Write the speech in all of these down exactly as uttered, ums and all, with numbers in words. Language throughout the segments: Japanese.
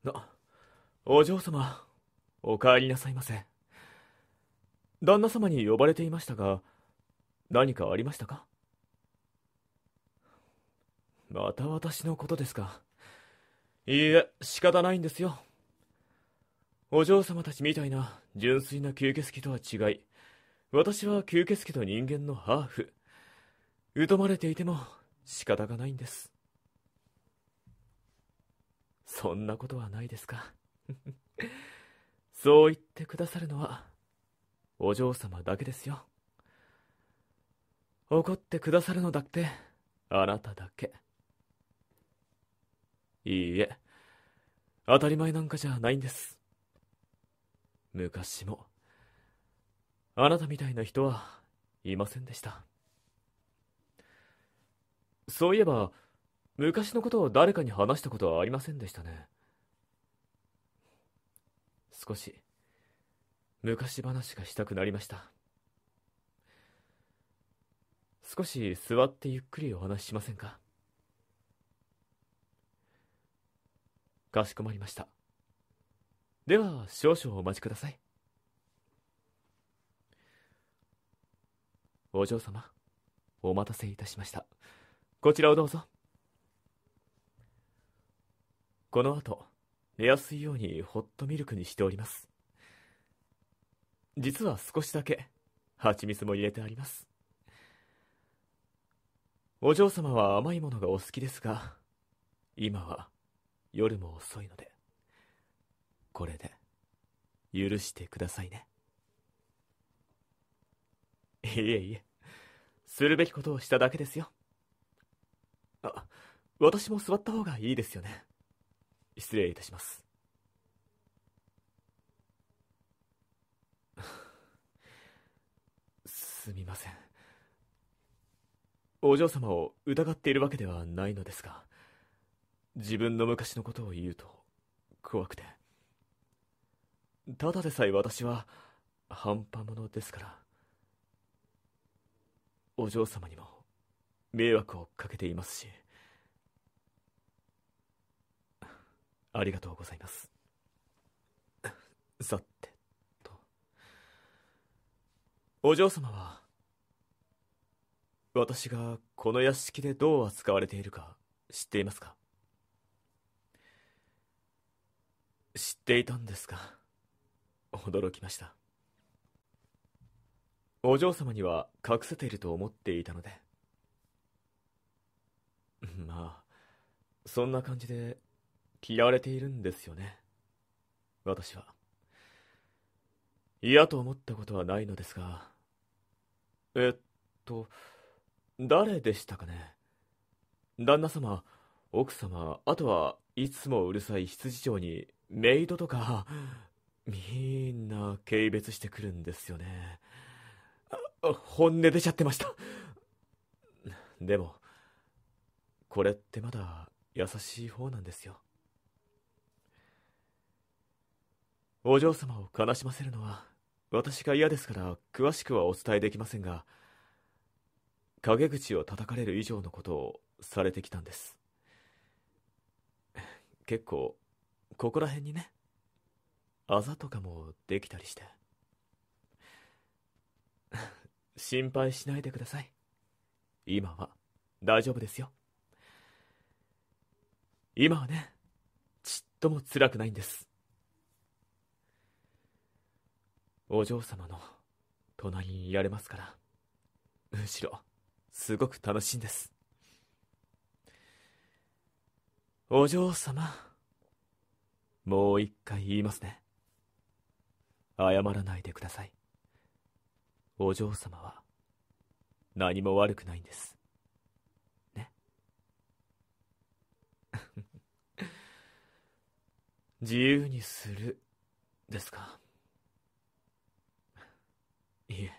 な、お嬢様、お帰りなさいませ。旦那様に呼ばれていましたが、何かありましたか？また私のことですか。いいえ、仕方ないんですよ。お嬢様たちみたいな純粋な吸血鬼とは違い、私は吸血鬼と人間のハーフ。疎まれていても仕方がないんです。そんなことはないですか。そう言ってくださるのはお嬢様だけですよ。怒ってくださるのだってあなただけ。いいえ、当たり前なんかじゃないんです。昔もあなたみたいな人はいませんでした。そういえば昔のことを誰かに話したことはありませんでしたね。少し昔話がしたくなりました。少し座ってゆっくりお話ししませんか？かしこまりました。では少々お待ちください。お嬢様、お待たせいたしました。こちらをどうぞ。この後寝やすいようにホットミルクにしております。実は少しだけ蜂蜜も入れてあります。お嬢様は甘いものがお好きですが、今は夜も遅いので、これで許してくださいね。いえいえ、するべきことをしただけですよ。あ、私も座った方がいいですよね。失礼いたします。すみません。お嬢様を疑っているわけではないのですが、自分の昔のことを言うと怖くて。ただでさえ私は半端者ですから、お嬢様にも迷惑をかけていますし。ありがとうございます。さてと、お嬢様は私がこの屋敷でどう扱われているか知っていますか？知っていたんですか。驚きました。お嬢様には隠せていると思っていたので。まあそんな感じで嫌われているんですよね、私は。嫌と思ったことはないのですが、えっと誰でしたかね。旦那様、奥様、あとはいつもうるさい執事長にメイドとか、みんな軽蔑してくるんですよね。あ、本音出ちゃってました。でもこれってまだ優しい方なんですよ。お嬢様を悲しませるのは私が嫌ですから詳しくはお伝えできませんが、陰口を叩かれる以上のことをされてきたんです。結構ここら辺にね、あざとかもできたりして。心配しないでください。今は大丈夫ですよ。今はね、ちっとも辛くないんです。お嬢様の隣にいられますから、むしろすごく楽しいんです。お嬢様、もう一回言いますね。謝らないでください。お嬢様は何も悪くないんですね。自由にするですか。いえ、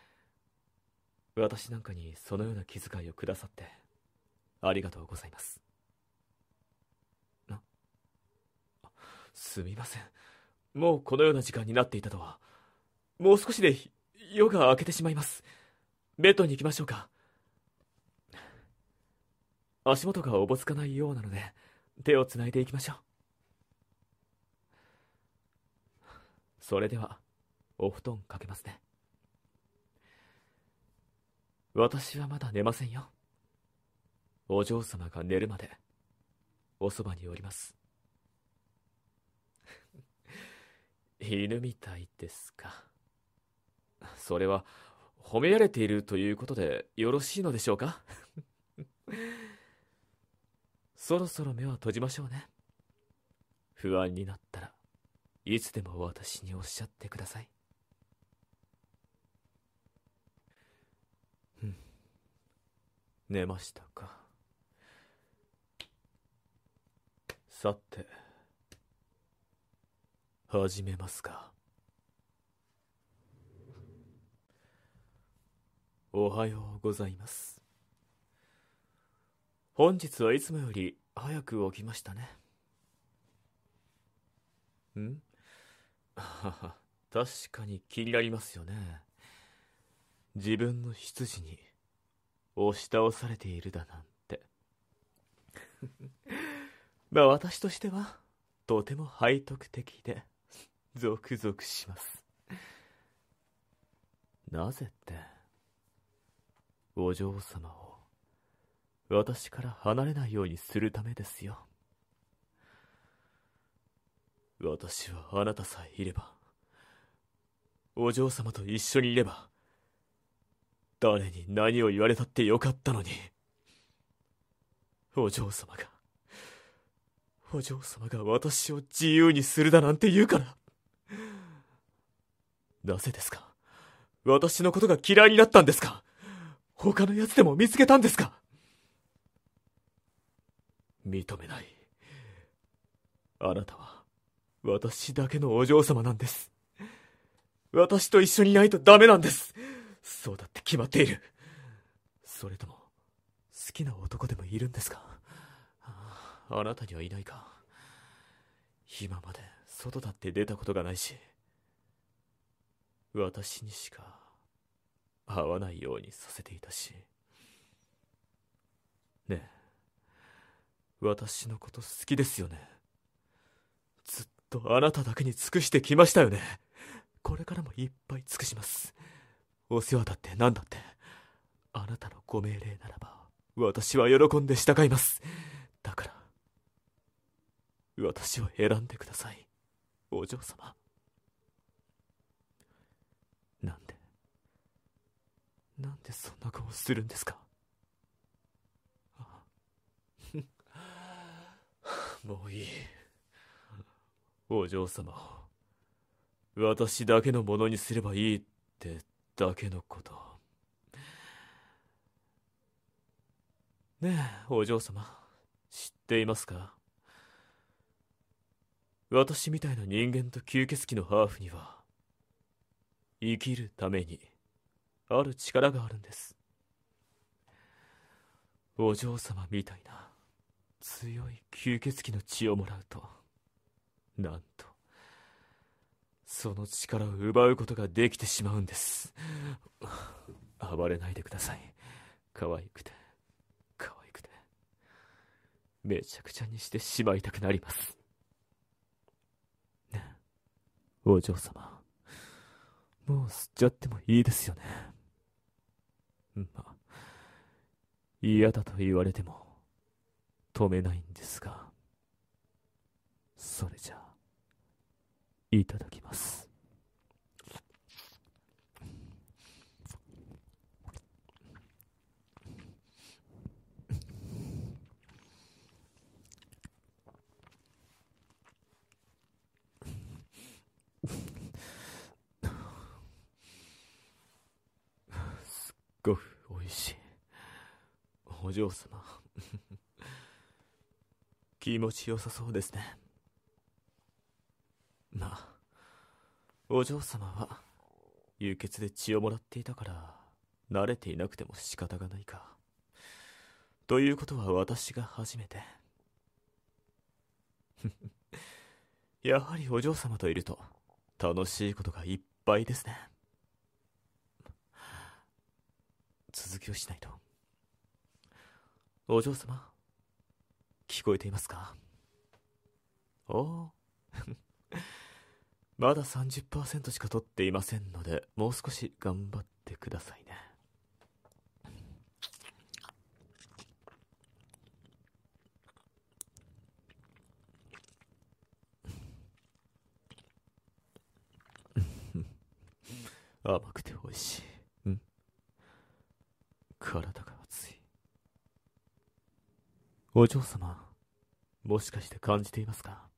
私なんかにそのような気遣いをくださってありがとうございます。な、すみません。もうこのような時間になっていたとは。もう少しで夜が明けてしまいます。ベッドに行きましょうか。足元がおぼつかないようなので手をつないでいきましょう。 それではお布団かけますね。私はまだ寝ませんよ。お嬢様が寝るまでおそばにおります。犬みたいですか。それは褒められているということでよろしいのでしょうか。そろそろ目は閉じましょうね。不安になったらいつでも私におっしゃってください。うん、寝ましたか。さて始めますか。おはようございます。本日はいつもより早く起きましたね。んはは、確かに気になりますよね。自分の羊に押し倒されているだなんて。まあ私としてはとても背徳的でゾクゾクします。なぜって、お嬢様を私から離れないようにするためですよ。私はあなたさえいれば、お嬢様と一緒にいれば、誰に何を言われたってよかったのに。お嬢様がお嬢様が私を自由にするだなんて言うから。なぜですか。私のことが嫌いになったんですか。他のやつでも見つけたんですか。認めない。あなたは私だけのお嬢様なんです。私と一緒にいないとダメなんです。そうだって決まっている。それとも好きな男でもいるんですか。ああ、あなたにはいないか。今まで外だって出たことがないし、私にしか会わないようにさせていたし。ねえ、私のこと好きですよね。ずっとあなただけに尽くしてきましたよね。これからもいっぱい尽くします。お世話だって何だって、あなたのご命令ならば私は喜んで従います。だから私を選んでください、お嬢様。なんでなんでそんな顔するんですか。もういい。お嬢様を私だけのものにすればいいってだけのこと。ねえ、お嬢様、知っていますか。私みたいな人間と吸血鬼のハーフには生きるためにある力があるんです。お嬢様みたいな強い吸血鬼の血をもらうと、なんとその力を奪うことができてしまうんです。暴れないでください。可愛くて可愛くてめちゃくちゃにしてしまいたくなります。ね、お嬢様、もう吸っちゃってもいいですよね。まあ嫌だと言われても止めないんですが、それじゃあいただきます。すっごくおいしい。お嬢様気持ちよさそうですね。まあお嬢様は輸血で血をもらっていたから慣れていなくても仕方がないか。ということは私が初めて。やはりお嬢様といると楽しいことがいっぱいですね。続きをしないと。お嬢様、聞こえていますか。おおまだ さんじゅっパーセント しか取っていませんので、もう少し頑張ってくださいね。甘くて美味しい。ん体が熱い。お嬢様、もしかして感じていますか？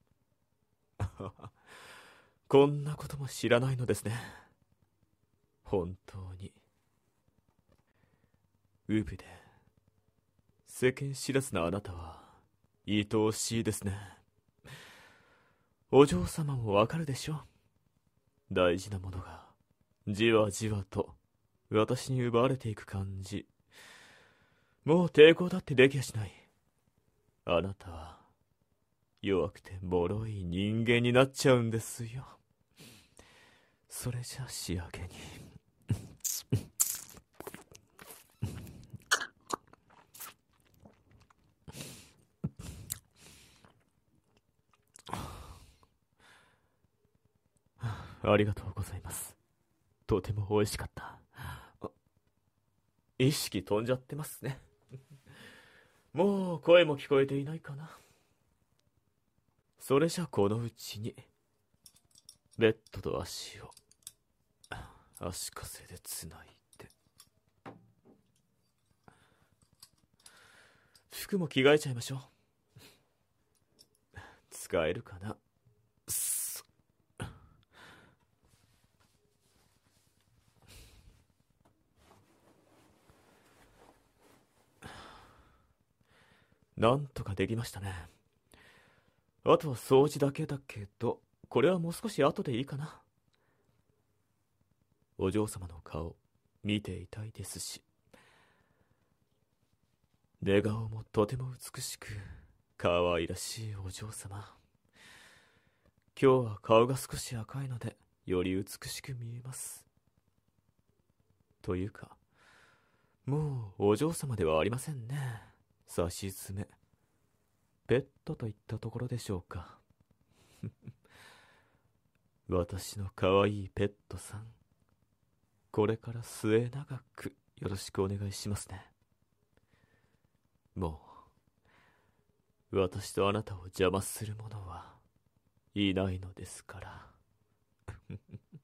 こんなことも知らないのですね。本当に。ウブで、世間知らずなあなたは、愛おしいですね。お嬢様もわかるでしょ？大事なものが、じわじわと、私に奪われていく感じ。もう抵抗だってできやしない。あなたは、弱くて脆い人間になっちゃうんですよ。それじゃ仕上げにありがとうございます。とても美味しかった。意識飛んじゃってますね。もう声も聞こえていないかな。それじゃこのうちにベッドと足を足かせでつないで、服も着替えちゃいましょう。使えるかな。なんとかできましたね。あとは掃除だけだけど、これはもう少し後でいいかな。お嬢様の顔見ていたいですし、寝顔もとても美しく可愛らしいお嬢様。今日は顔が少し赤いのでより美しく見えます。というか、もうお嬢様ではありませんね。さしずめペットといったところでしょうか。私の可愛いペットさん、これから末永くよろしくお願いしますね。もう私とあなたを邪魔する者はいないのですから。